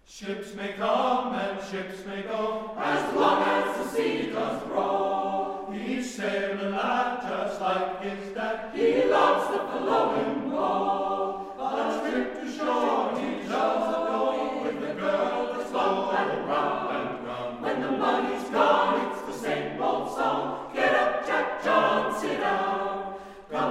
Ships may come and ships may go, as long as the sea does roll. He's sailing lad just like his dad, he loves the fellow and go. On a trip to shore he loves to go, with the girl that's long and round and round. When the money's gone it's the same old song, get up Jack John, sit down. Come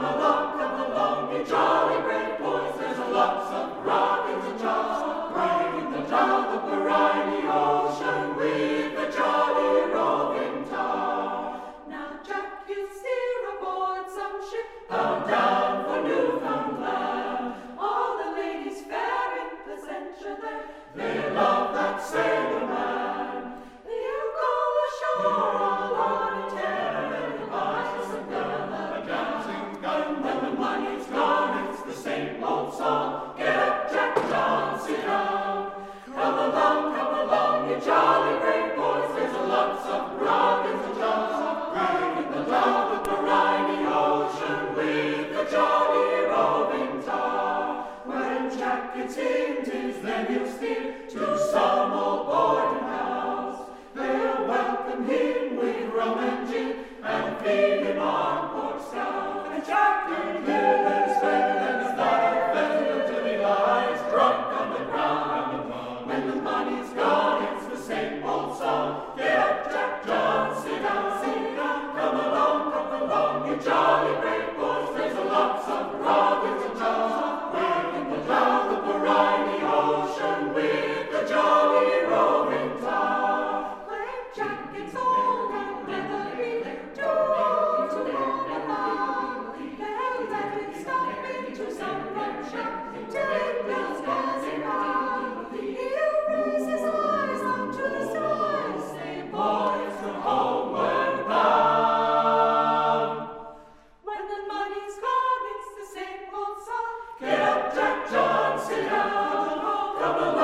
along, you jolly great boys, there's a lots of grog in the jaws, grog in the jaws of the briny ocean, with the jolly roving tar. Now Jack, you steer aboard some ship, bound down for Newfoundland. All the ladies fair in pleasantry there, they love that sailor man. You go ashore all on a tear, and you buy some girl a dancing gun. When the money's gone it's the same old song, get up Jack John, sit down. Come along, you jolly great boys, there's a lots of grog in the jaws, grog in the jaws of the briny ocean, with the jolly roving tar. When Jack gets in, 'tis then he'll steer to some old boarding house. They'll welcome him with rum and gin, and feed him on pork stout. And Jack can live and spend and his life until he lies drunk on the ground. When the money's gone, it's the same old song, get up Jack John, sit down, sit down. Come along, you jolly great boys, there's a lots of grog in the jaws, grog in the jaws of the briny ocean, with the jolly roving tar. when Jack gets old and leathery, too old to walk along, they'll let him stop into some rum shop till it feels gassy round. He'll raise his eyes up to the skies, say, Boys, we're homeward bound. when the money's gone, it's the same old song. Get up Jack John, sit down. Come along,